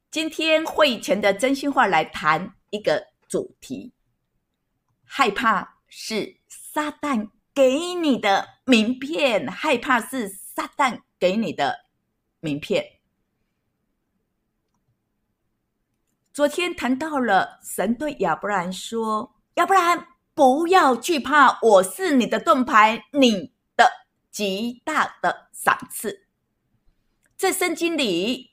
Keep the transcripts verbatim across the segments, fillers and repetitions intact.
今天会议前的真心话来谈一个主题，害怕是撒旦给你的名片，害怕是撒旦给你的名片。昨天谈到了神对亚伯兰说，亚伯兰不要惧怕，我是你的盾牌，你的极大的赏赐。在圣经里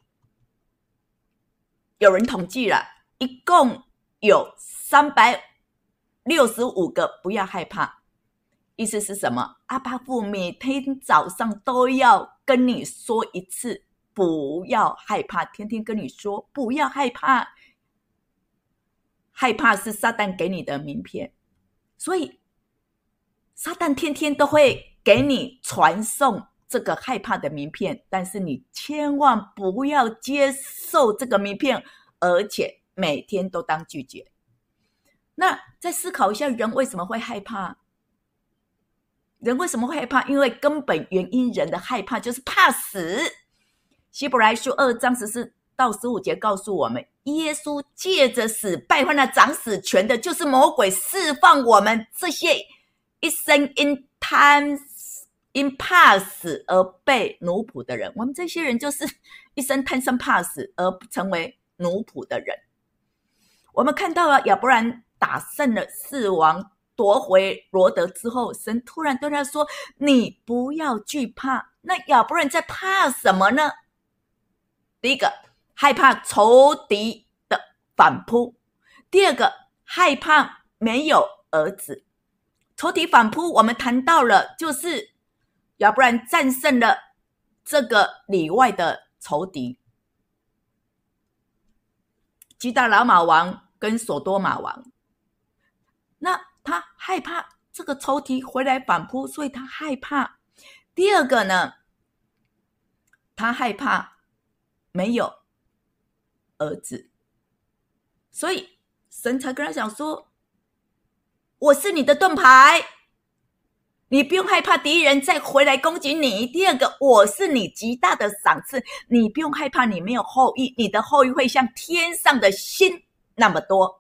有人统计了，一共有三百六十五个不要害怕。意思是什么？阿爸父每天早上都要跟你说一次不要害怕，天天跟你说不要害怕。害怕是撒旦给你的名片，所以撒旦天天都会给你传送这个害怕的名片，但是你千万不要接受这个名片，而且每天都当拒绝。那再思考一下，人为什么会害怕？人为什么会害怕？因为根本原因，人的害怕就是怕死。希伯来书二章十四到十五节告诉我们，耶稣借着死败坏了掌死权的，就是魔鬼，释放我们这些一生因贪因怕死而被奴仆的人。我们这些人就是一生贪生怕死而成为奴仆的人。我们看到了亚伯兰打胜了四王，夺回罗得之后，神突然对他说，你不要惧怕。那亚伯兰在怕什么呢？第一个，害怕仇敌的反扑；第二个，害怕没有儿子。仇敌反扑我们谈到了，就是亚伯兰战胜了这个里外的仇敌，基大老马王跟索多玛王。那他害怕这个仇敌回来反扑，所以他害怕。第二个呢，他害怕没有儿子，所以神才跟他讲说，我是你的盾牌，你不用害怕敌人再回来攻击你。第二个，我是你极大的赏赐，你不用害怕你没有后裔，你的后裔会像天上的星那么多。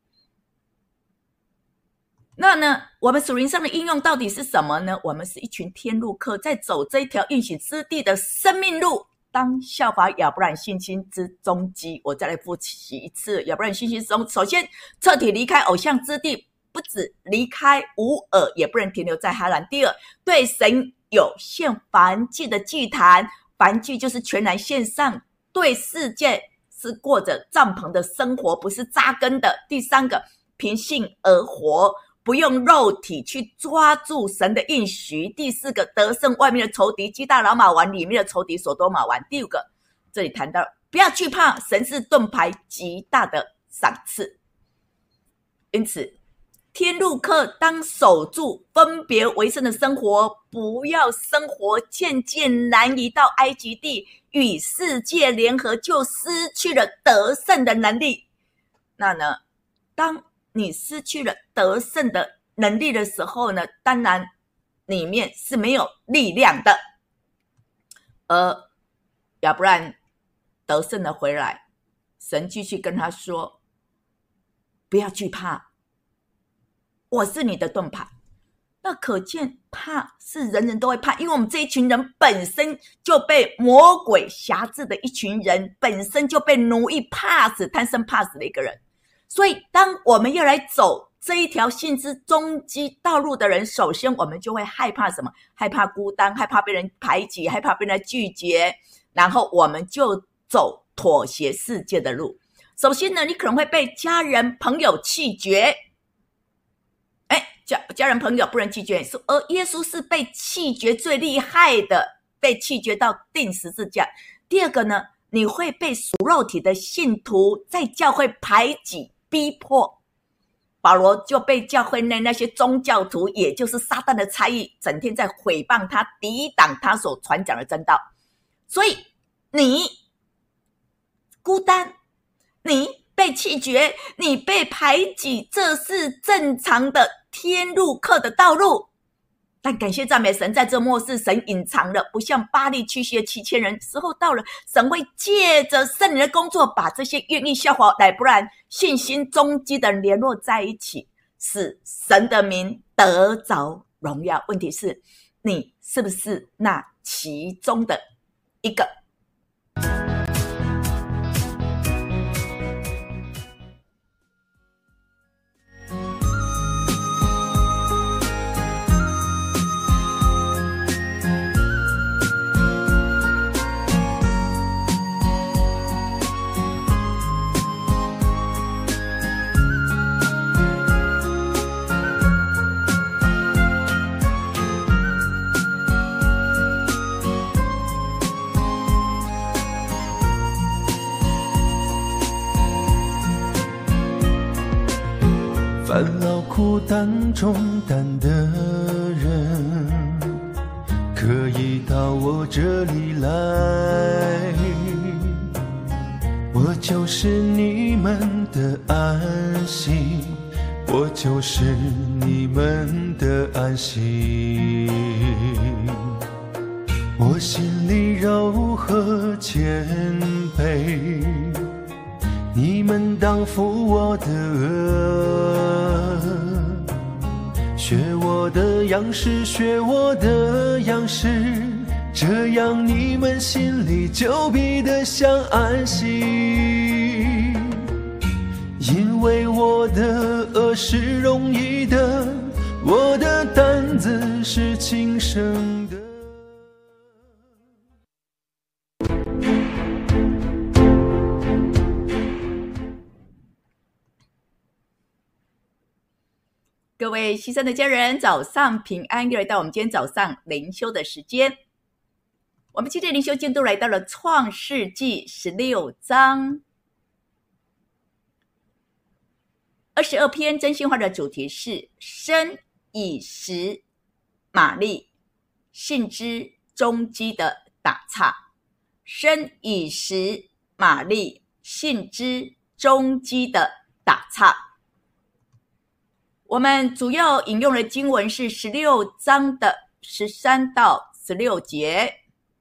那呢，我们属灵上的应用到底是什么呢？我们是一群天路客，在走这一条应许之地的生命路，当效法亚伯兰信心之踪迹。我再来复习一次亚伯兰信心之踪，首先彻底离开偶像之地，不止离开乌尔，也不能停留在哈兰。第二，对神有献燔祭的祭坛，燔祭就是全然献上，对世界是过着帐篷的生活，不是扎根的。第三个，凭信而活，不用肉体去抓住神的应许。第四个，得胜外面的仇敌，基大老马王里面的仇敌，索多玛王。第五个，这里谈到不要惧怕，神是盾牌，极大的赏赐。因此天路客当守住分别为圣的生活，不要生活渐渐南移到埃及地，与世界联合，就失去了得胜的能力。那呢，当你失去了得胜的能力的时候呢，当然里面是没有力量的。而亚伯兰得胜的回来，神继续跟他说，不要惧怕，我是你的盾牌。那可见怕是人人都会怕，因为我们这一群人本身就被魔鬼辖制的一群人，本身就被奴役怕死，贪生怕死的一个人。所以当我们要来走这一条信之终极道路的人，首先我们就会害怕什么？害怕孤单，害怕被人排挤，害怕被人拒绝，然后我们就走妥协世界的路。首先呢，你可能会被家人朋友弃绝，哎，家家人朋友不能拒绝，而耶稣是被弃绝最厉害的，被弃绝到钉十字架。第二个呢，你会被属肉体的信徒在教会排挤逼迫。保罗就被教会内那些宗教徒，也就是撒旦的差役，整天在毁谤他，抵挡他所传讲的真道。所以你孤单，你被弃绝，你被排挤，这是正常的天路客的道路。 但感谢赞美神，在这末世神隐藏了，不像巴力驱邪七千人，时候到了，神会借着圣灵的工作，把这些愿意效法乃不然信心终极的人联络在一起，使神的名得着荣耀。问题是你是不是那其中的一个？ 烦劳苦担重担的人，可以到我这里来，我就是你们的安息，我就是你们的安息。我心里柔和谦卑，你们当负我的恶，学我的样式，学我的样式，这样你们心里就必得享安息。因为我的恶是容易的，我的担子是轻省的。 各位牺牲的家人，早上平安，又来到我们今天早上灵修的时间。我们今天灵修进度来到了创世纪十六章二十二篇，真心话的主题是生以实玛利，信之终基的打岔。生以实玛利，信之终基的打岔。我们主要引用的经文是十六章的十三到十六节。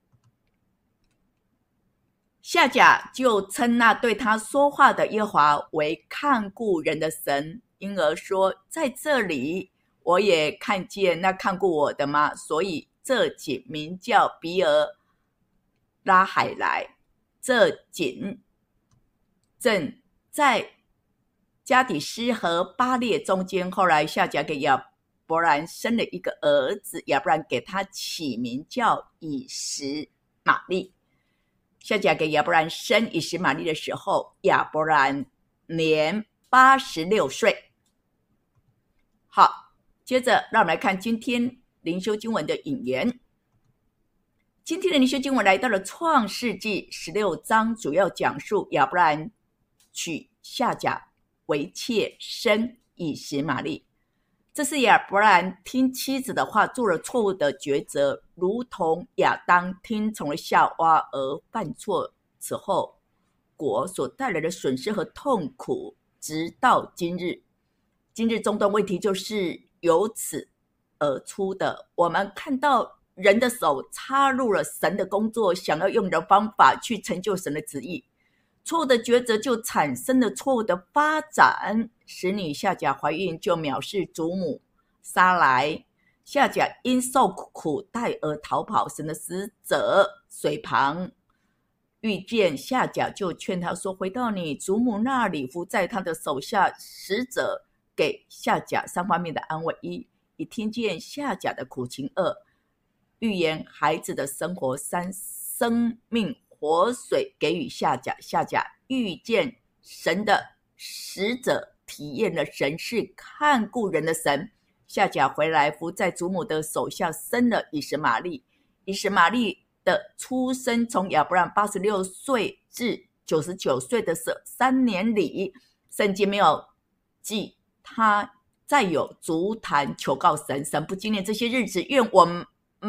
夏甲就称那对他说话的耶和华为看顾人的神，因而说，在这里我也看见那看顾我的吗？所以这井名叫比尔拉海莱。这井正在加底斯和巴列中间。后来夏甲给亚伯兰生了一个儿子，亚伯兰给他起名叫以实玛利。夏甲给亚伯兰生以实玛利的时候，亚伯兰年八十六岁。好，接着让我们来看今天灵修经文的引言。今天的灵修经文来到了创世纪十六章，主要讲述亚伯兰娶夏甲为妾，生以实玛利。这是亚伯兰听妻子的话做了错误的抉择，如同亚当听从了夏娃而犯错，此后果所带来的损失和痛苦直到今日。今日中东问题就是由此而出的。我们看到人的手插入了神的工作，想要用人的方法去成就神的旨意，错误的抉择就产生了错误的发展，使女夏甲怀孕就藐视祖母撒来。夏甲因受苦待而逃跑，神的使者随旁遇见夏甲，就劝他说，回到你祖母那里，伏在他的手下。使者给夏甲三方面的安慰：一，已听见夏甲的苦情；二，预言孩子的生活；三，生命活水给予夏甲。夏甲遇见神的使者，体验了神是看顾人的神。夏甲回来，伏在祖母的手下，生了以实玛利。以实玛利的出生从亚伯兰八十六岁至九十九岁的这三年里，圣经没有记他再有足坛求告神，神不纪念这些日子。愿我们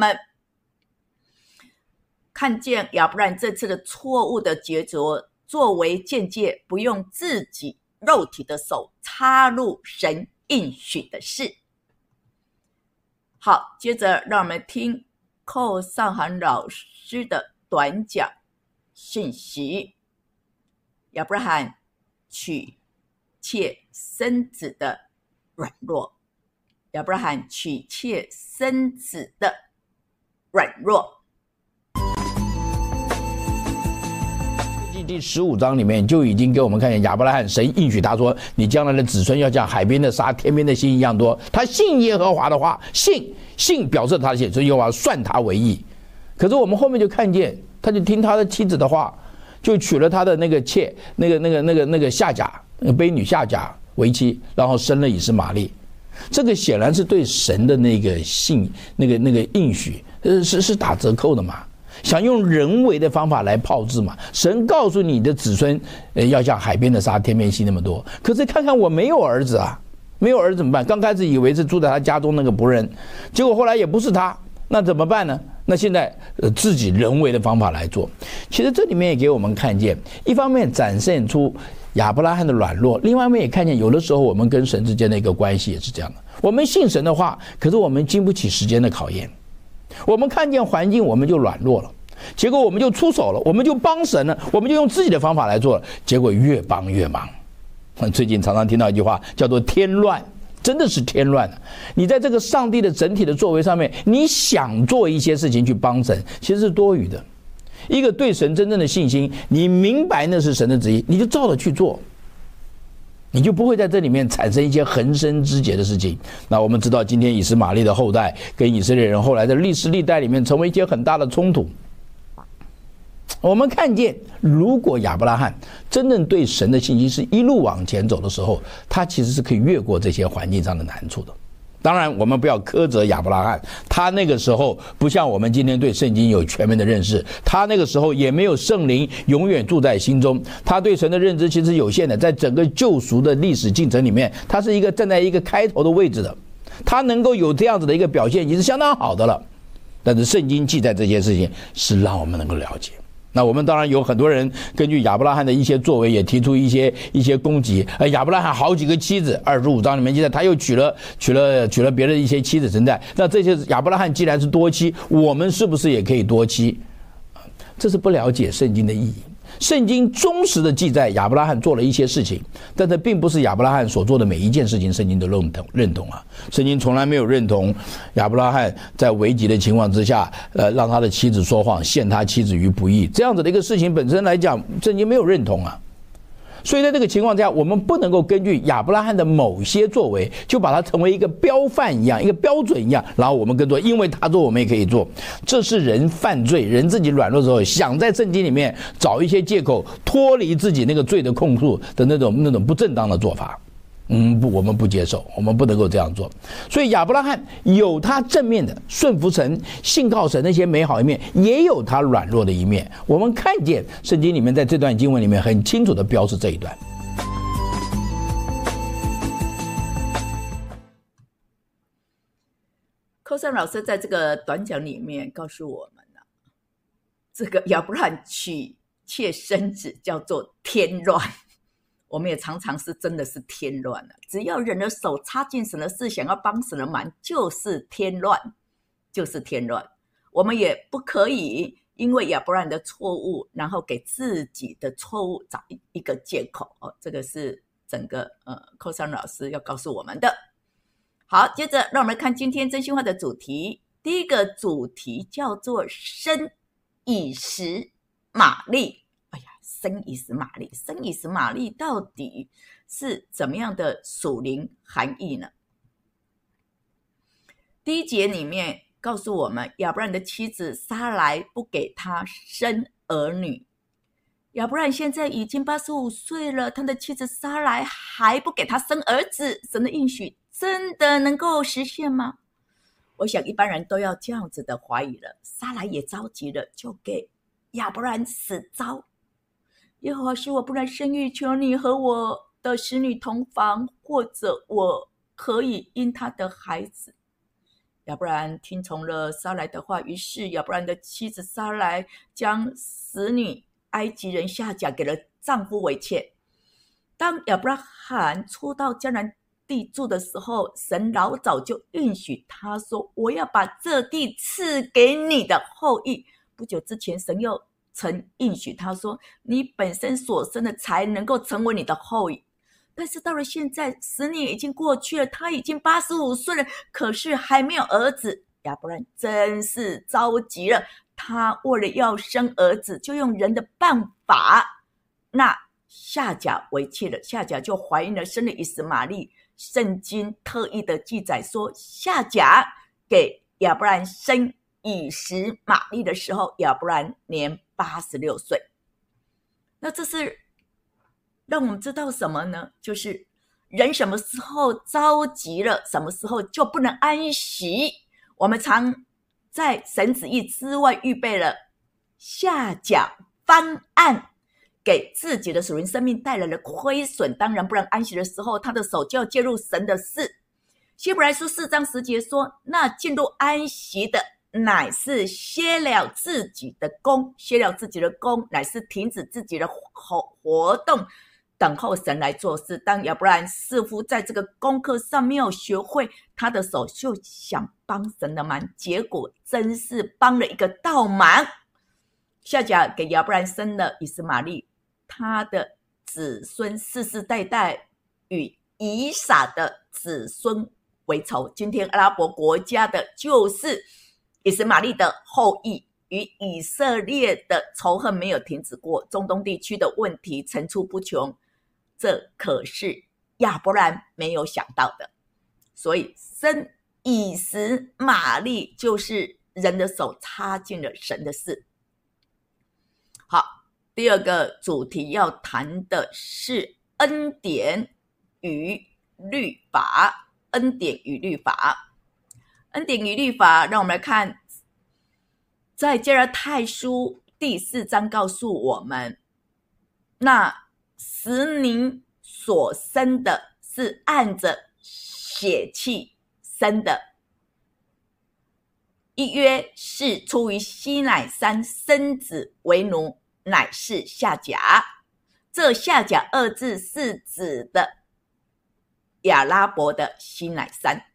看见亚伯兰这次的错误的抉择作为见解，不用自己肉体的手插入神应许的事。 好，接着让我们听寇尚涵老师的短讲信息。亚伯拉罕娶妾生子的软弱，亚伯拉罕娶妾生子的软弱。 第十五章里面就已经给我们看见亚伯拉罕，神应许他说，你将来的子孙要像海边的沙，天边的星一样多。他信耶和华的话，信信表示他的信，所以耶和华算他为义。可是我们后面就看见，他就听他的妻子的话，就娶了他的那个妾，那个那个那个那个夏甲，那个卑女夏甲为妻，然后生了以实玛利。这个显然是对神的那个信，那个那个应许，呃，是是打折扣的嘛。想用人为的方法来炮制嘛？神告诉你的子孙，呃，要像海边的沙，天边星那么多。可是看看我没有儿子啊，没有儿子怎么办？刚开始以为是住在他家中那个仆人，结果后来也不是他，那怎么办呢？那现在呃自己人为的方法来做。其实这里面也给我们看见，一方面展现出亚伯拉罕的软弱，另外一面也看见有的时候我们跟神之间的一个关系也是这样的。我们信神的话，可是我们经不起时间的考验。我们看见环境，我们就软弱了，结果我们就出手了，我们就帮神了，我们就用自己的方法来做了，结果越帮越忙。最近常常听到一句话叫做添乱，真的是添乱了。你在这个上帝的整体的作为上面，你想做一些事情去帮神，其实是多余的。一个对神真正的信心，你明白那是神的旨意，你就照着去做，你就不会在这里面产生一些横生枝节的事情。那我们知道今天以实玛利的后代跟以色列人后来的历史历代里面成为一些很大的冲突。我们看见如果亚伯拉罕真正对神的信心是一路往前走的时候，他其实是可以越过这些环境上的难处的。当然我们不要苛责亚伯拉罕，他那个时候不像我们今天对圣经有全面的认识，他那个时候也没有圣灵永远住在心中，他对神的认知其实有限的。在整个救赎的历史进程里面，他是一个站在一个开头的位置的，他能够有这样子的一个表现已经是相当好的了。但是圣经记载这些事情是让我们能够了解。那我们当然有很多人根据亚伯拉罕的一些作为也提出一些一些攻击。呃，亚伯拉罕好几个妻子，二十五章里面记载他又娶了娶了娶了别的一些妻子存在。那这些亚伯拉罕既然是多妻，我们是不是也可以多妻？这是不了解圣经的意义。圣经忠实的记载亚伯拉罕做了一些事情，但这并不是亚伯拉罕所做的每一件事情圣经都认同认同啊。圣经从来没有认同亚伯拉罕在危急的情况之下，呃，让他的妻子说谎，陷他妻子于不义，这样子的一个事情本身来讲，圣经没有认同啊。所以在这个情况下，我们不能够根据亚伯拉罕的某些作为就把它成为一个标范一样，一个标准一样，然后我们跟做，因为他做我们也可以做。这是人犯罪，人自己软弱的时候想在圣经里面找一些借口脱离自己那个罪的控诉的那种那种不正当的做法。嗯，不，我们不接受，我们不能够这样做。所以亚伯拉罕有他正面的顺服神、信靠神那些美好一面，也有他软弱的一面。我们看见圣经里面在这段经文里面很清楚的标示这一段。 寇尚老师在这个短讲里面告诉我们了，这个亚伯拉罕娶妾生子叫做添乱。我们也常常是真的是添乱了，只要人的手插进神的事，想要帮神的忙，就是添乱，就是添乱。我们也不可以因为亚伯拉罕的错误，然后给自己的错误找一个借口哦。这个是整个呃寇尚老师要告诉我们的。好，接着让我们看今天真心话的主题。第一个主题叫做生以实玛利。生以实玛利，生以实玛利到底是怎么样的属灵含义呢？第一节里面告诉我们，亚伯兰的妻子撒来不给他生儿女。亚伯兰现在已经八十五岁了，他的妻子撒来还不给他生儿子，神的应许真的能够实现吗？我想一般人都要这样子的怀疑了。撒来也着急了，就给亚伯兰死招。耶和华使我不能生育，求你和我的使女同房，或者我可以因他的孩子。亚伯兰听从了撒来的话，于是亚伯兰的妻子撒来将使女埃及人夏甲给了丈夫为妾。当亚伯拉罕初到迦南地住的时候，神老早就允许他说，我要把这地赐给你的后裔。不久之前，神又曾应许他说，你本身所生的才能够成为你的后裔。但是到了现在，十年已经过去了，他已经八十五岁了，可是还没有儿子。亚伯兰真是着急了，他为了要生儿子，就用人的办法，那夏甲为妾了，夏甲就怀孕了，生了以实玛利。圣经特意的记载说，夏甲给亚伯兰生以实玛利的时候，亚伯兰年八十六岁。那这是让我们知道什么呢？就是人什么时候着急了，什么时候就不能安息。我们常在神旨意之外预备了下甲方案，给自己的属灵生命带来了亏损，当然不能安息的时候，他的手就要介入神的事。希伯来书四章十节说，那进入安息的乃是歇了自己的工，歇了自己的工乃是停止自己的活动，等候神来做事。当亚伯兰似乎在这个功课上没有学会，他的手就想帮神的忙，结果真是帮了一个倒忙。夏甲给亚伯兰生了以实玛利，他的子孙世世代代与以撒的子孙为仇。今天阿拉伯国家的就是以实玛利的后裔，与以色列的仇恨没有停止过，中东地区的问题层出不穷，这可是亚伯兰没有想到的。所以生以实玛利就是人的手插进了神的事。好，第二个主题要谈的是恩典与律法。恩典与律法，恩典与律法，让我们来看，在加拉太书第四章告诉我们，那使你所生的是按着血气生的，一约是出于西乃山生子为奴，乃是夏甲。这夏甲二字是指的亚拉伯的西乃山。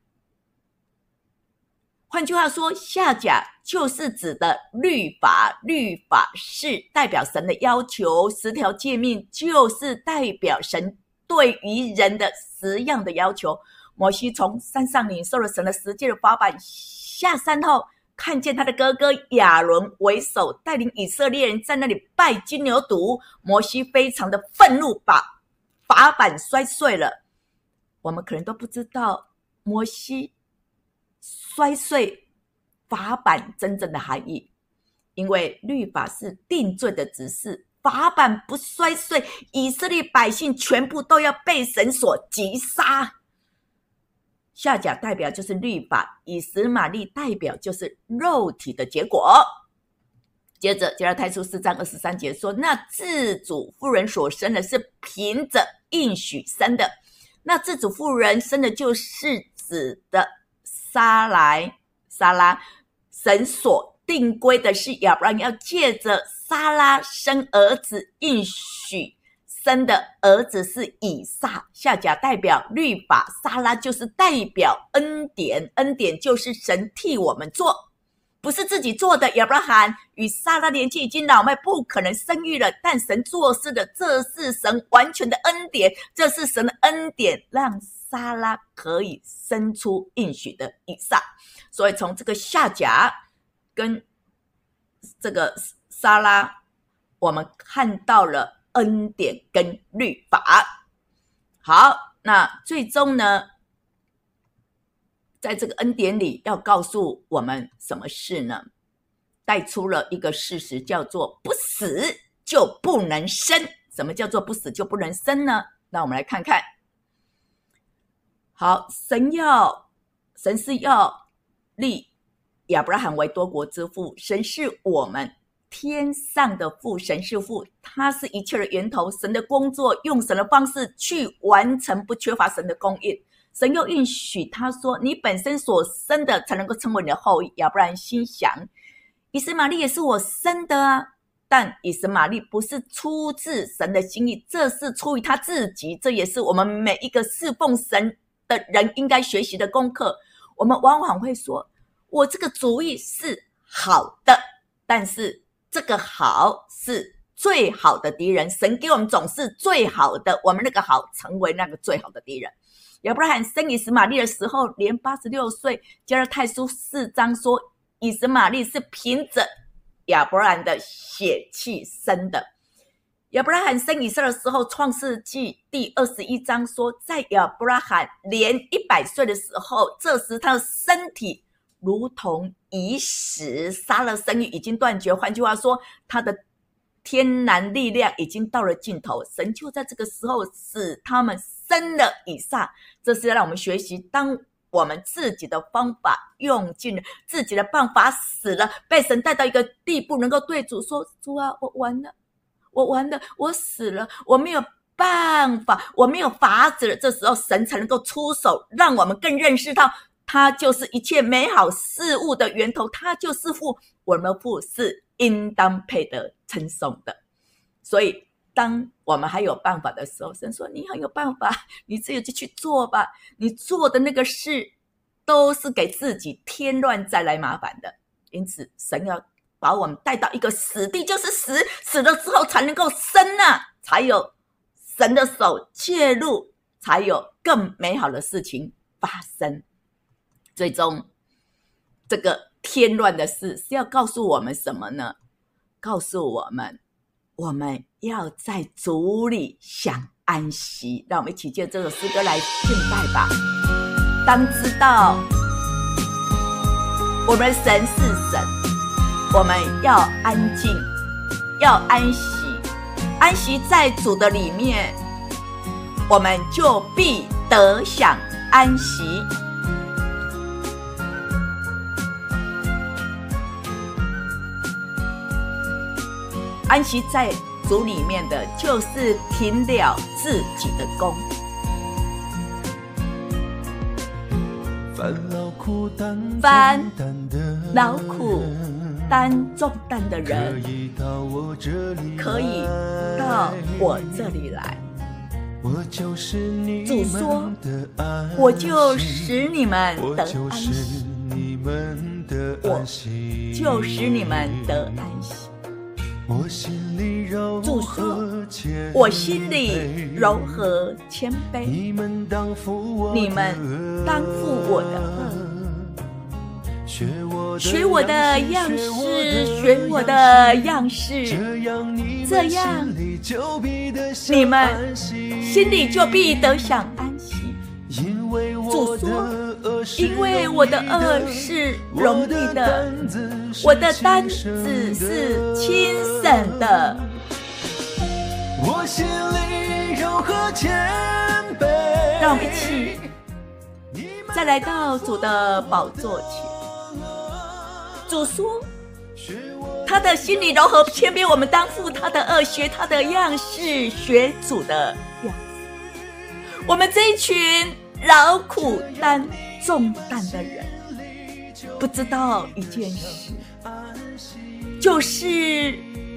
换句话说，夏甲就是指的律法，律法是代表神的要求，十条诫命就是代表神对于人的十样的要求。摩西从山上领受了神的十诫的法版，下山后看见他的哥哥亚伦为首带领以色列人在那里拜金牛犊，摩西非常的愤怒，把法版摔碎了。我们可能都不知道摩西摔碎法版真正的含义，因为律法是定罪的指示，法版不摔碎，以色列百姓全部都要被神所击杀。夏甲代表就是律法，以实玛利代表就是肉体的结果。接着加拉太书四章二十三节说，那自主妇人所生的是凭着应许生的，那自主妇人生的就是指的撒来撒拉，神所定规的是亚伯兰要借着撒拉生儿子，应许生的儿子是以撒。夏甲代表律法，撒拉就是代表恩典，恩典就是神替我们做，不是自己做的。亚伯拉罕与撒拉年纪已经老迈，不可能生育了，但神做事的，这是神完全的恩典，这是神的恩典，让撒拉可以生出应许的以撒。所以从这个夏甲跟这个撒拉，我们看到了恩典跟律法。好，那最终呢，在这个恩典里要告诉我们什么事呢？带出了一个事实，叫做不死就不能生。什么叫做不死就不能生呢？那我们来看看。好，神要神是要立亚伯拉罕为多国之父，神是我们天上的父，神是父，他是一切的源头，神的工作用神的方式去完成，不缺乏神的供应。神又允许他说，你本身所生的才能够成为你的后裔。亚伯兰心想，以实玛利也是我生的啊，但以实玛利不是出自神的心意，这是出于他自己，这也是我们每一个侍奉神的人应该学习的功课。我们往往会说，我这个主意是好的，但是这个好是最好的敌人，神给我们总是最好的，我们那个好成为那个最好的敌人。亚伯拉罕生以实玛利的时候年八十六岁，加拉太书四章说以实玛利是凭着亚伯拉罕的血气生的。亚伯拉罕生以撒的时候，创世纪第二十一章说，在亚伯拉罕年一百岁的时候，这时他的身体如同已死，杀了生育已经断绝，换句话说，他的天然力量已经到了尽头，神就在这个时候使他们生了以撒。这是要让我们学习，当我们自己的方法用尽了，自己的办法死了，被神带到一个地步，能够对主说，主啊，我完了，我完了，我死了，我没有办法，我没有法子了。这时候神才能够出手，让我们更认识到他就是一切美好事物的源头，他就是父，我们的父是应当配得称颂的。所以当我们还有办法的时候，神说你很有办法，你自己就去做吧，你做的那个事都是给自己添乱再来麻烦的。因此神要把我们带到一个死地，就是死，死了之后才能够生啊，才有神的手介入，才有更美好的事情发生。最终这个添乱的事是要告诉我们什么呢？告诉我们我们要在主里享安息。让我们一起借这首诗歌来敬拜吧。当知道我们神是神，我们要安静，要安息，安息在主的里面，我们就必得享安息。安息在主里面的，就是停了自己的功。 烦劳苦担烦重担的劳苦担重担的可人， 以到我这里来， 可以到我这里来。 我就是你主说们的安息， 我就使你们我得安就是息， 你们的我安息， 就使你们得安息。 我心里柔主和说谦卑， 我心里柔和谦卑， 你们当负我的你们当负我的恶， 学我的学我的样式，学我的样式， 这样你这样心里就必得享你们安息， 心里就必得享安息。 因为我主说的恶是因为我的恶是容易的，我的担子是轻省的。 我心里柔和谦卑。 让我们一起再来到主的宝座前。主说他的心里柔和谦卑，我们当负他的恶，学他的样式，学主的样式。我们这一群劳苦担重担的人，不知道一件事，就是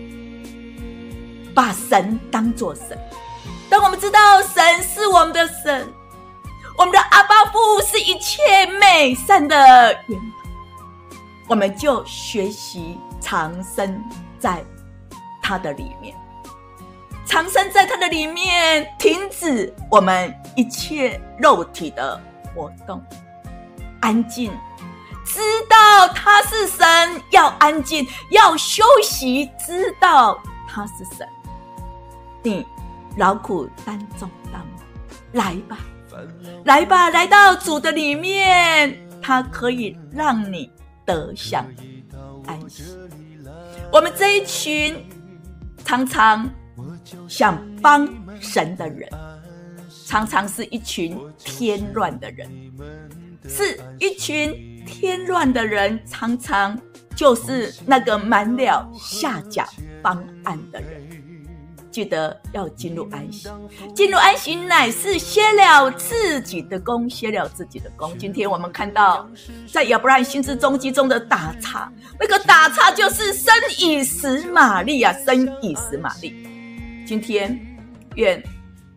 把神当作神。当我们知道神是我们的神，我们的阿爸父是一切美善的源头，我们就学习藏身在他的里面，藏身在他的里面，停止我们一切肉体的活动，安静，知道他是神，要安静，要休息，知道他是神。你劳苦担重担，来吧，来吧，来到主的里面，他可以让你得享安息。我们这一群常常想帮神的人，常常是一群添乱的人，是一群添乱的人，常常就是那个满了下甲方案的人。记得要进入安息，进入安息乃是歇了自己的功，歇了自己的功。今天我们看到在亚伯拉罕心之终极中的打岔，那个打岔就是生以实玛利啊，生以实玛利。今天愿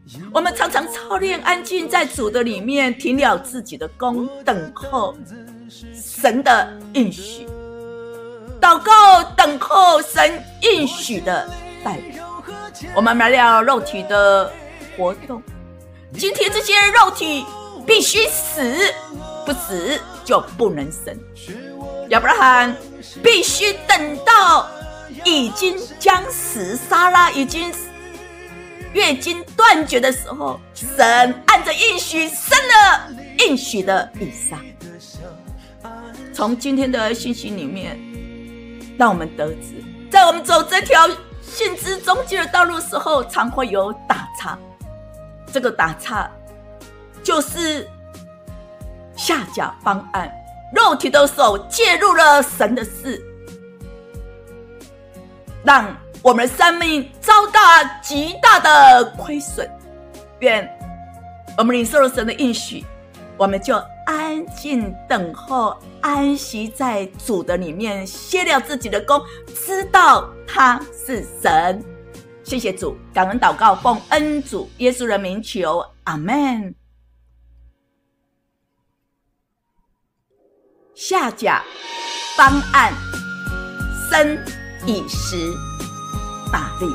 我们常常操练安静在主的里面，停了自己的功，等候神的应许，祷告等候神应许的带领。我们来聊肉体的活动，今天这些肉体必须死，不死就不能生。亚伯拉罕必须等到已经将死，撒拉已经月经断绝的时候，神按着应许生了应许的以撒。从今天的信息里面，让我们得知，在我们走这条信之终极的道路的时候，常会有打岔。这个打岔就是下甲方案，肉体的手介入了神的事，让我们的生命遭到极大的亏损。愿我们领受了神的应许，我们就安静等候，安息在主的里面，歇了自己的功，知道他是神。谢谢主，感恩祷告，奉恩主耶稣的名求，阿们。下甲方案，生以时打力，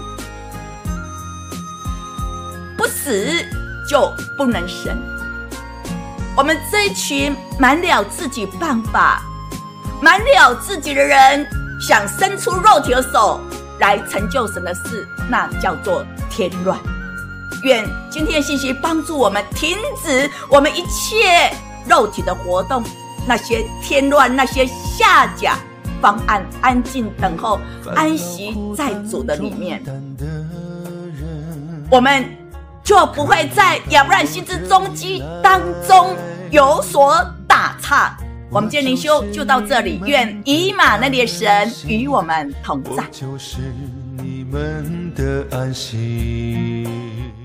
不死就不能生。我们这一群满了自己办法、满了自己的人，想伸出肉体的手来成就神的事，那叫做添乱。愿今天的信息帮助我们停止我们一切肉体的活动，那些添乱，那些下甲方案，安静等候，安息在主的里面，我们就不会在亚伯兰信之终极当中有所打岔。我们今天灵修就到这里，愿以马内利的神与我们同在。 我就是你们的安息。